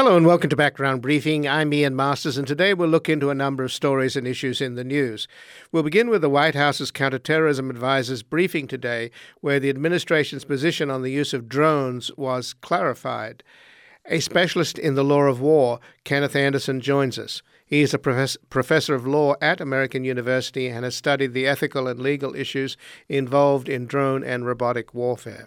Hello and welcome to Background Briefing. I'm Ian Masters, and today we'll look into a number of stories and issues in the news. We'll begin with the White House's counterterrorism advisor's briefing today, where the administration's position on the use of drones was clarified. A specialist in the law of war, Kenneth Anderson, joins us. He is a professor of law at American University and has studied the ethical and legal issues involved in drone and robotic warfare.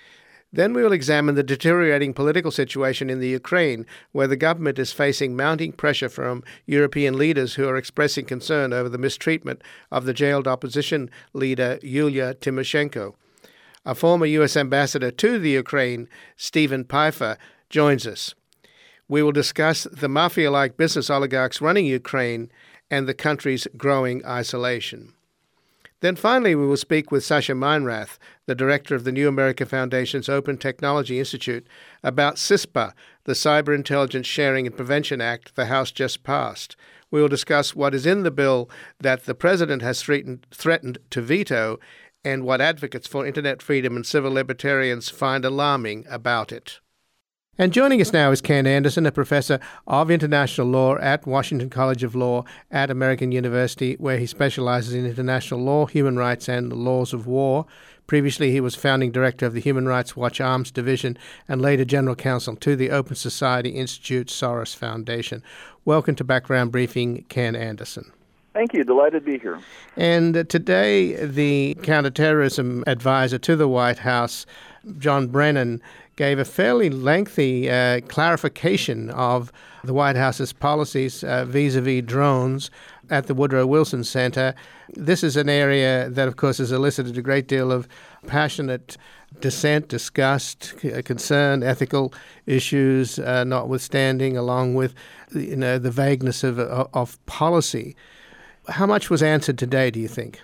Then we will examine the deteriorating political situation in the Ukraine, where the government is facing mounting pressure from European leaders who are expressing concern over the mistreatment of the jailed opposition leader Yulia Tymoshenko. A former U.S. ambassador to the Ukraine, Stephen Pfeiffer, joins us. We will discuss the mafia-like business oligarchs running Ukraine and the country's growing isolation. Then finally, we will speak with Sasha Meinrath, the director of the New America Foundation's Open Technology Institute, about CISPA, the Cyber Intelligence Sharing and Prevention Act the House just passed. We will discuss what is in the bill that the president has threatened to veto and what advocates for internet freedom and civil libertarians find alarming about it. And joining us now is Ken Anderson, a professor of international law at Washington College of Law at American University, where he specializes in international law, human rights, and the laws of war. Previously, he was founding director of the Human Rights Watch Arms Division and later general counsel to the Open Society Institute Soros Foundation. Welcome to Background Briefing, Ken Anderson. Thank you. Delighted to be here. And today, the counterterrorism advisor to the White House, John Brennan, gave a fairly lengthy clarification of the White House's policies vis-a-vis drones at the Woodrow Wilson Center. This is an area that, of course, has elicited a great deal of passionate dissent, disgust, concern, ethical issues notwithstanding, along with the vagueness of policy. How much was answered today, do you think?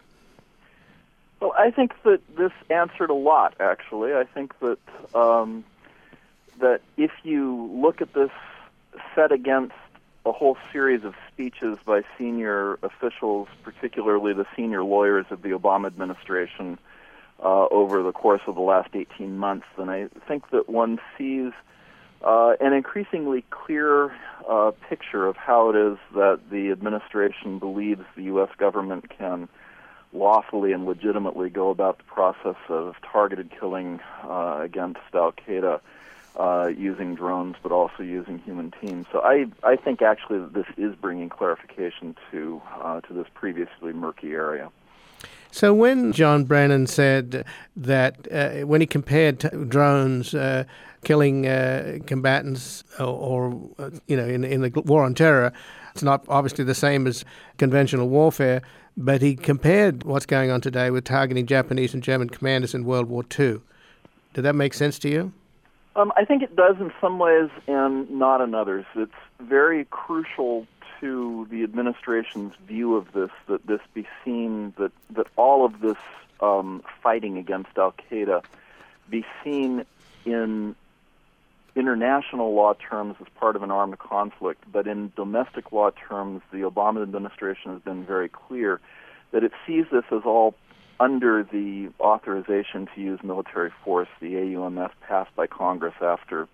Well, I think that this answered a lot, actually. I think that that if you look at this set against a whole series of speeches by senior officials, particularly the senior lawyers of the Obama administration over the course of the last 18 months, then I think that one sees an increasingly clear picture of how it is that the administration believes the U.S. government can lawfully and legitimately go about the process of targeted killing against al-Qaeda using drones, but also using human teams. So I think actually that this is bringing clarification to this previously murky area. So when John Brennan said that when he compared drones killing combatants or in the war on terror, it's not obviously the same as conventional warfare, but he compared what's going on today with targeting Japanese and German commanders in World War II. Did that make sense to you? I think it does in some ways and not in others. It's very crucial to the administration's view of this, that this be seen, that all of this fighting against al-Qaeda be seen in international law terms as part of an armed conflict, but in domestic law terms, the Obama administration has been very clear that it sees this as all under the authorization to use military force, the AUMF passed by Congress after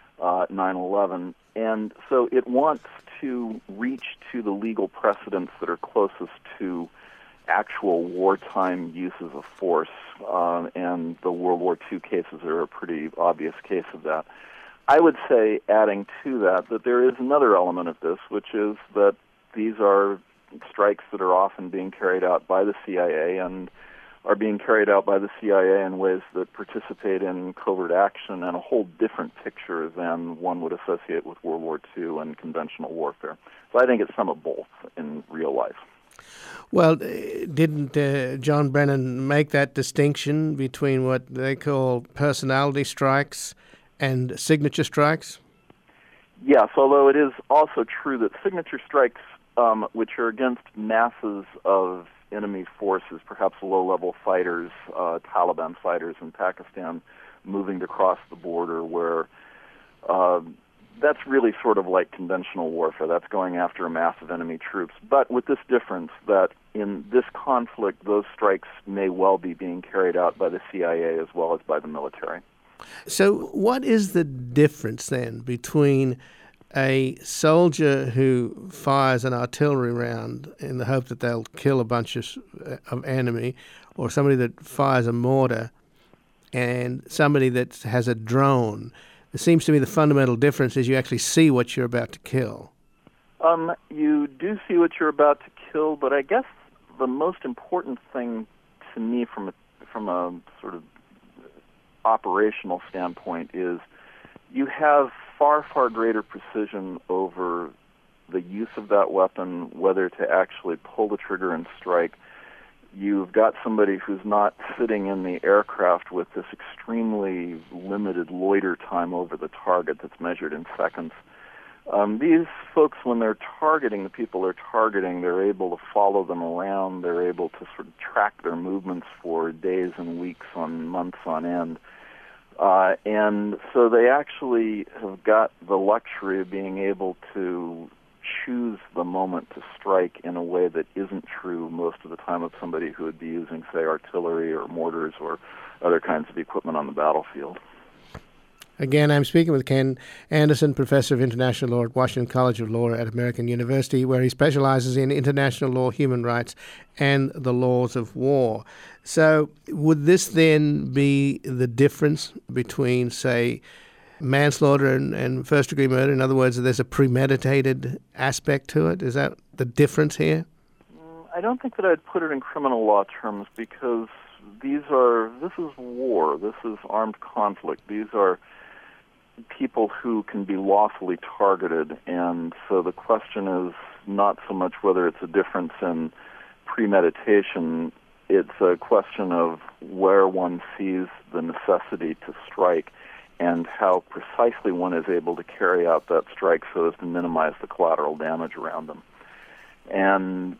9/11. And so it wants to reach to the legal precedents that are closest to actual wartime uses of force, and the World War II cases are a pretty obvious case of that. I would say, adding to that there is another element of this, which is that these are strikes that are often being carried out by the CIA and are being carried out by the CIA in ways that participate in covert action and a whole different picture than one would associate with World War II and conventional warfare. So I think it's some of both in real life. Well, didn't John Brennan make that distinction between what they call personality strikes and signature strikes? Yes, although it is also true that signature strikes, which are against masses of enemy forces, perhaps low-level fighters, Taliban fighters in Pakistan, moving to cross the border, where that's really sort of like conventional warfare. That's going after a mass of enemy troops. But with this difference that in this conflict, those strikes may well be being carried out by the CIA as well as by the military. So what is the difference then between a soldier who fires an artillery round in the hope that they'll kill a bunch of enemy, or somebody that fires a mortar, and somebody that has a drone. It seems to me the fundamental difference is you actually see what you're about to kill. You do see what you're about to kill, but I guess the most important thing to me from a sort of operational standpoint is you have far, far greater precision over the use of that weapon, whether to actually pull the trigger and strike. You've got somebody who's not sitting in the aircraft with this extremely limited loiter time over the target that's measured in seconds. These folks, when they're targeting the people they're targeting, they're able to follow them around. They're able to sort of track their movements for days and weeks, on months on end. And so they actually have got the luxury of being able to choose the moment to strike in a way that isn't true most of the time of somebody who would be using, say, artillery or mortars or other kinds of equipment on the battlefield. Again, I'm speaking with Ken Anderson, Professor of International Law at Washington College of Law at American University, where he specializes in international law, human rights, and the laws of war. So would this then be the difference between, say, manslaughter and first-degree murder? In other words, there's a premeditated aspect to it? Is that the difference here? I don't think that I'd put it in criminal law terms, because this is war. This is armed conflict. These are people who can be lawfully targeted, and so the question is not so much whether it's a difference in premeditation. It's a question of where one sees the necessity to strike and how precisely one is able to carry out that strike so as to minimize the collateral damage around them. And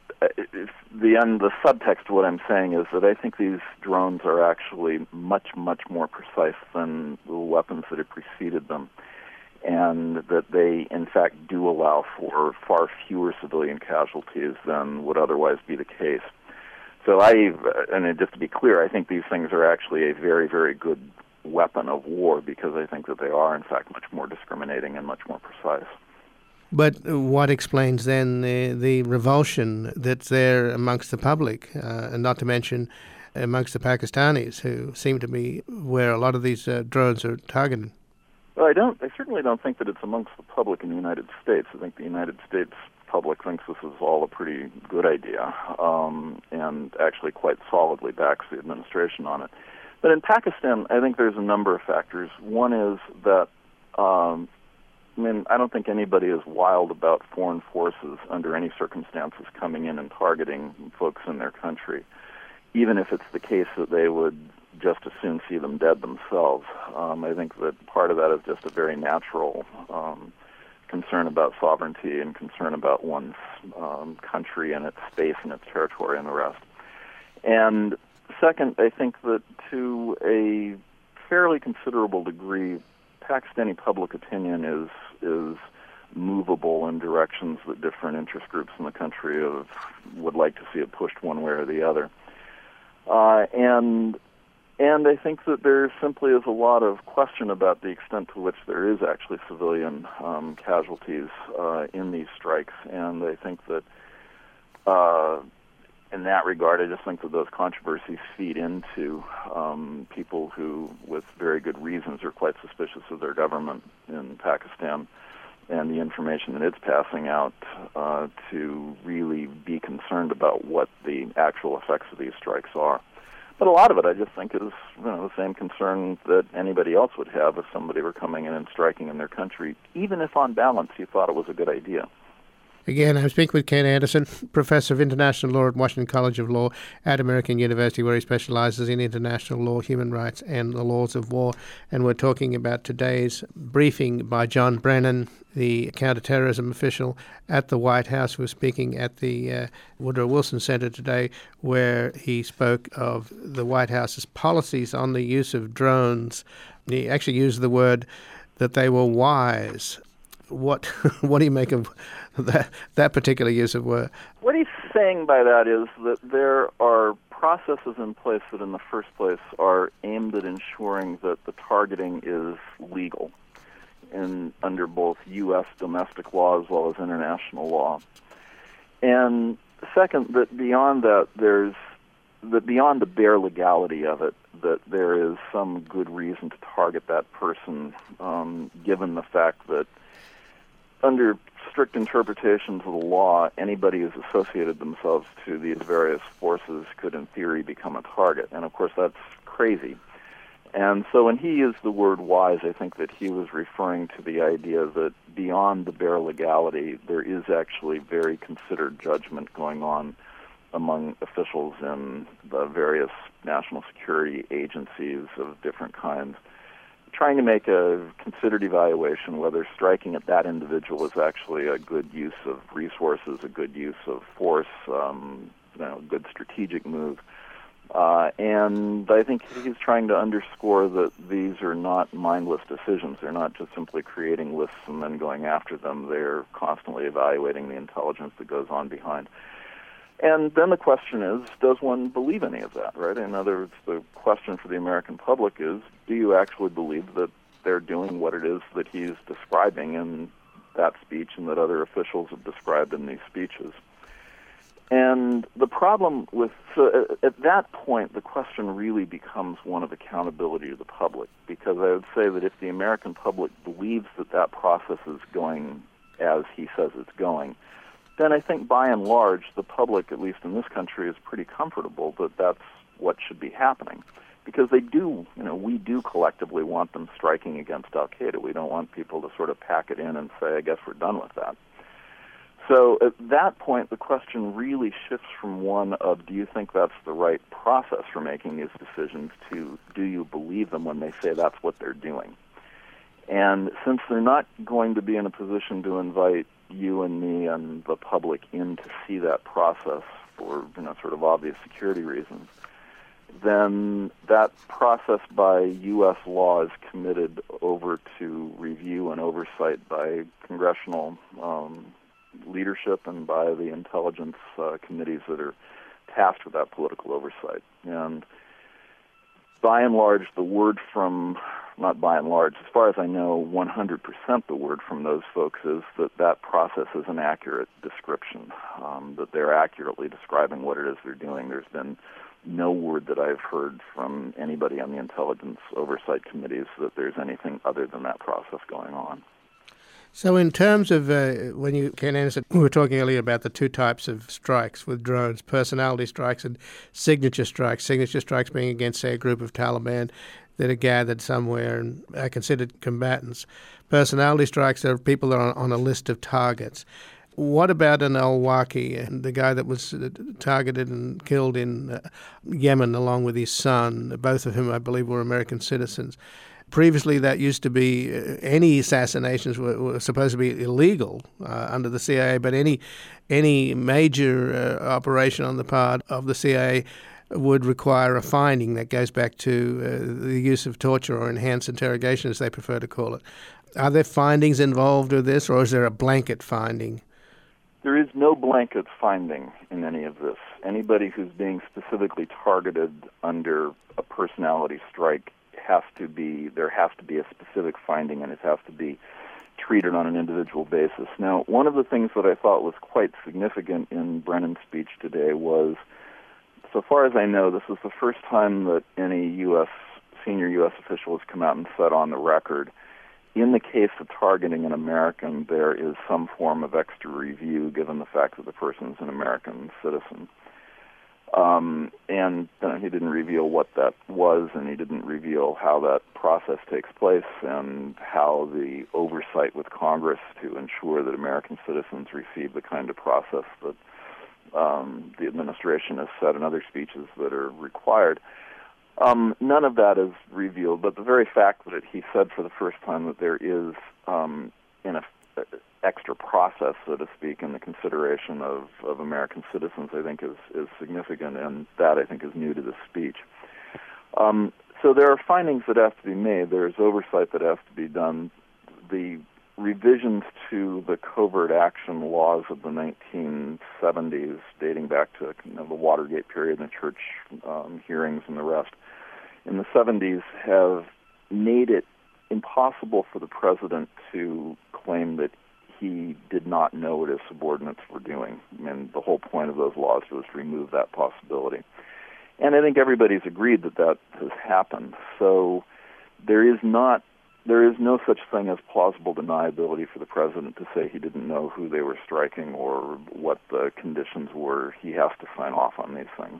the subtext of what I'm saying is that I think these drones are actually much, much more precise than the weapons that have preceded them, and that they, in fact, do allow for far fewer civilian casualties than would otherwise be the case. So and just to be clear, I think these things are actually a very, very good weapon of war, because I think that they are, in fact, much more discriminating and much more precise. But what explains then the revulsion that's there amongst the public, and not to mention amongst the Pakistanis, who seem to be where a lot of these drones are targeted? Well, I certainly don't think that it's amongst the public in the United States. I think the United States public thinks this is all a pretty good idea, and actually quite solidly backs the administration on it. But in Pakistan, I think there's a number of factors. One is that I don't think anybody is wild about foreign forces under any circumstances coming in and targeting folks in their country, even if it's the case that they would just as soon see them dead themselves. I think that part of that is just a very natural concern about sovereignty and concern about one's country and its space and its territory and the rest. And second, I think that to a fairly considerable degree, Pakistani public opinion is movable in directions that different interest groups in the country would like to see it pushed one way or the other. And I think that there simply is a lot of question about the extent to which there is actually civilian casualties in these strikes. And I think that in that regard, I just think that those controversies feed into people who, with very good reasons, are quite suspicious of their government in Pakistan and the information that it's passing out, to really be concerned about what the actual effects of these strikes are. But a lot of it, I just think, is the same concern that anybody else would have if somebody were coming in and striking in their country, even if on balance you thought it was a good idea. Again, I'm speaking with Ken Anderson, Professor of International Law at Washington College of Law at American University, where he specializes in international law, human rights, and the laws of war. And we're talking about today's briefing by John Brennan, the counterterrorism official at the White House, who was speaking at the Woodrow Wilson Center today, where he spoke of the White House's policies on the use of drones. He actually used the word that they were wise. What do you make of that particular use of word? What he's saying by that is that there are processes in place that in the first place are aimed at ensuring that the targeting is legal. under both U.S. domestic law as well as international law. And second, that beyond that, beyond the bare legality of it, that there is some good reason to target that person, given the fact that under strict interpretations of the law, anybody who's associated themselves to these various forces could, in theory, become a target. And, of course, that's crazy. And so when he used the word wise, I think that he was referring to the idea that beyond the bare legality, there is actually very considered judgment going on among officials in the various national security agencies of different kinds, trying to make a considered evaluation whether striking at that individual is actually a good use of resources, a good use of force, a good strategic move. And I think he's trying to underscore that these are not mindless decisions. They're not just simply creating lists and then going after them. They're constantly evaluating the intelligence that goes on behind. And then the question is, does one believe any of that, right? In other words, the question for the American public is, do you actually believe that they're doing what it is that he's describing in that speech and that other officials have described in these speeches? And the problem at that point, the question really becomes one of accountability to the public, because I would say that if the American public believes that that process is going as he says it's going, then I think by and large the public, at least in this country, is pretty comfortable that that's what should be happening. Because we do collectively want them striking against al-Qaeda. We don't want people to sort of pack it in and say, I guess we're done with that. So at that point, the question really shifts from one of, do you think that's the right process for making these decisions, to do you believe them when they say that's what they're doing? And since they're not going to be in a position to invite you and me and the public in to see that process for sort of obvious security reasons, then that process by U.S. law is committed over to review and oversight by congressional leadership and by the intelligence committees that are tasked with that political oversight. And by and large, not by and large, as far as I know, 100% the word from those folks is that process is an accurate description, that they're accurately describing what it is they're doing. There's been no word that I've heard from anybody on the intelligence oversight committees that there's anything other than that process going on. So in terms of, when you, Ken Anderson, we were talking earlier about the two types of strikes with drones, personality strikes and signature strikes. Signature strikes being against, say, a group of Taliban that are gathered somewhere and are considered combatants. Personality strikes are people that are on a list of targets. What about an al-Awlaki, the guy that was targeted and killed in Yemen along with his son, both of whom I believe were American citizens? Previously, that used to be, any assassinations were supposed to be illegal under the CIA, but any major operation on the part of the CIA would require a finding that goes back to the use of torture or enhanced interrogation, as they prefer to call it. Are there findings involved with this, or is there a blanket finding? There is no blanket finding in any of this. Anybody who's being specifically targeted under a personality strike there has to be a specific finding, and it has to be treated on an individual basis. Now, one of the things that I thought was quite significant in Brennan's speech today was, so far as I know, this is the first time that any senior U.S. official has come out and said on the record, in the case of targeting an American, there is some form of extra review given the fact that the person is an American citizen. And he didn't reveal what that was, and he didn't reveal how that process takes place and how the oversight with Congress to ensure that American citizens receive the kind of process that the administration has said in other speeches that are required. None of that is revealed, but the very fact that he said for the first time that there is an extra process, so to speak, in the consideration of American citizens, I think is significant, and that I think is new to this speech. So there are findings that have to be made. There's oversight that has to be done. The revisions to the covert action laws of the 1970s, dating back to the Watergate period and the church hearings and the rest, in the 70s have made it impossible for the president to claim that he did not know what his subordinates were doing. I mean, the whole point of those laws was to remove that possibility. And I think everybody's agreed that that has happened. So there is no such thing as plausible deniability for the president to say he didn't know who they were striking or what the conditions were. He has to sign off on these things.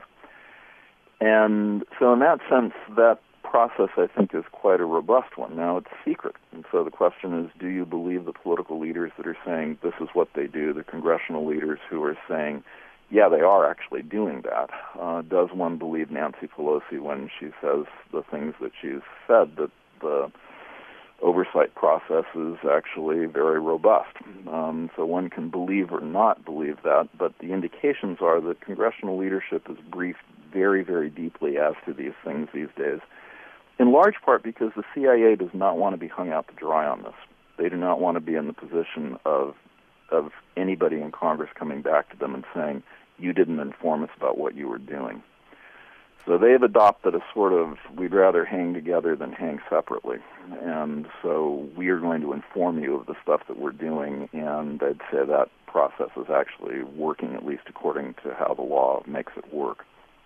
And so in that sense, that process, I think, is quite a robust one. Now, it's secret. And so the question is, do you believe the political leaders that are saying this is what they do, the congressional leaders who are saying, yeah, they are actually doing that? Does one believe Nancy Pelosi when she says the things that she's said, that the oversight process is actually very robust? So one can believe or not believe that, but the indications are that congressional leadership is briefed very, very deeply as to these things these days, in large part because the CIA does not want to be hung out to dry on this. They do not want to be in the position of anybody in Congress coming back to them and saying, you didn't inform us about what you were doing. So they've adopted a sort of, we'd rather hang together than hang separately. And so we are going to inform you of the stuff that we're doing, and I'd say that process is actually working, at least according to how the law makes it work.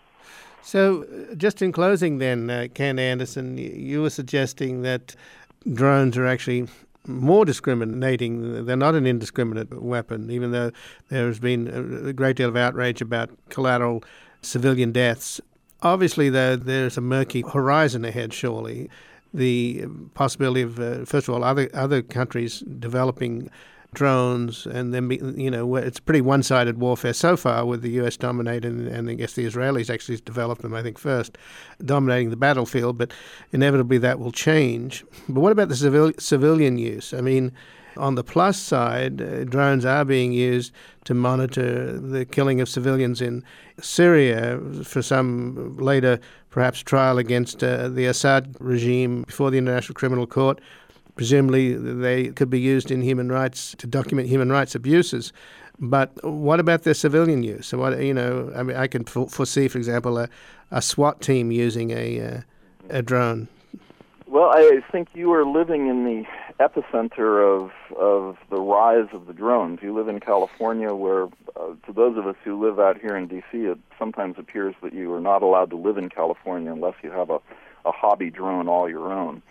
So just in closing then, Ken Anderson, you were suggesting that drones are actually more discriminating. They're not an indiscriminate weapon, even though there has been a great deal of outrage about collateral civilian deaths. Obviously, though, there's a murky horizon ahead, surely. The possibility of, first of all, other countries developing drones, and then, it's pretty one-sided warfare so far with the U.S. dominating, and I guess the Israelis actually developed them, I think, first, dominating the battlefield, but inevitably that will change. But what about the civilian use? I mean, on the plus side, drones are being used to monitor the killing of civilians in Syria for some later, perhaps, trial against the Assad regime before the International Criminal Court. Presumably, they could be used in human rights to document human rights abuses. But what about their civilian use? So I can foresee, for example, a SWAT team using a drone. Well, I think you are living in the epicenter of the rise of the drones. You live in California, where, to those of us who live out here in D.C., it sometimes appears that you are not allowed to live in California unless you have a hobby drone all your own.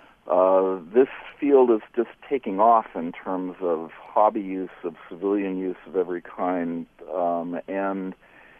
This field is just taking off in terms of hobby use, of civilian use of every kind, and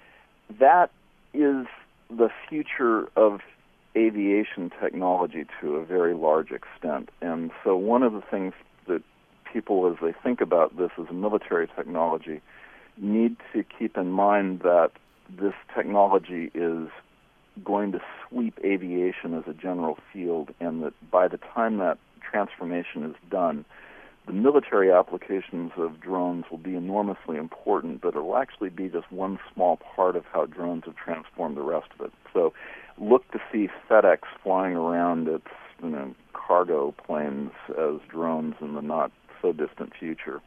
that is the future of aviation technology to a very large extent. And so one of the things that people, as they think about this as a military technology, need to keep in mind that this technology is going to sweep aviation as a general field, and that by the time that transformation is done, the military applications of drones will be enormously important, but it will actually be just one small part of how drones have transformed the rest of it. So look to see FedEx flying around its cargo planes as drones in the not-so-distant future.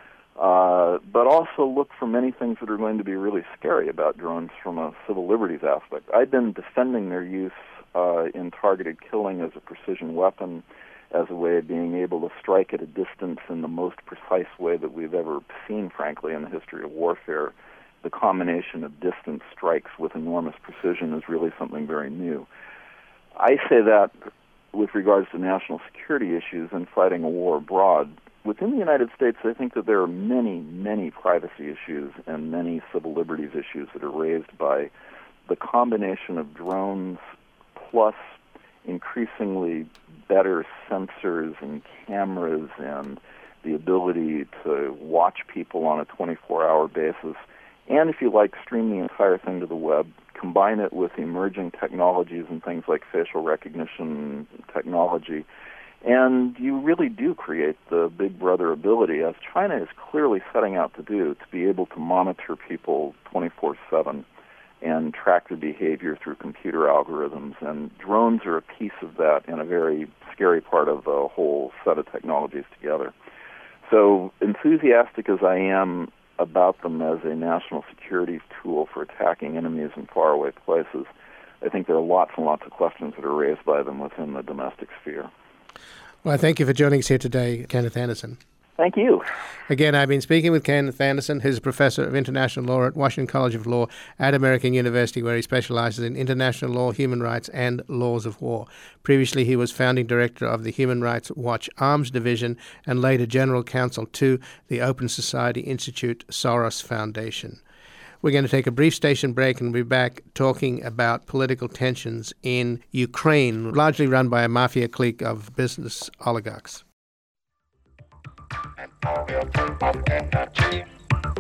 But also look for many things that are going to be really scary about drones from a civil liberties aspect. I've been defending their use in targeted killing as a precision weapon, as a way of being able to strike at a distance in the most precise way that we've ever seen, frankly, in the history of warfare. The combination of distance strikes with enormous precision is really something very new. I say that with regards to national security issues and fighting a war abroad. Within the United States, I think that there are many, many privacy issues and many civil liberties issues that are raised by the combination of drones plus increasingly better sensors and cameras and the ability to watch people on a 24-hour basis. And if you like, stream the entire thing to the web, combine it with emerging technologies and things like facial recognition technology, and you really do create the big brother ability, as China is clearly setting out to do, to be able to monitor people 24/7 and track their behavior through computer algorithms. And drones are a piece of that and a very scary part of the whole set of technologies together. So enthusiastic as I am about them as a national security tool for attacking enemies in faraway places, I think there are lots and lots of questions that are raised by them within the domestic sphere. Well, thank you for joining us here today, Kenneth Anderson. Thank you. Again, I've been speaking with Kenneth Anderson, who's a professor of international law at Washington College of Law at American University, where he specializes in international law, human rights, and laws of war. Previously, he was founding director of the Human Rights Watch Arms Division and later general counsel to the Open Society Institute Soros Foundation. We're going to take a brief station break and we'll be back talking about political tensions in Ukraine, largely run by a mafia clique of business oligarchs.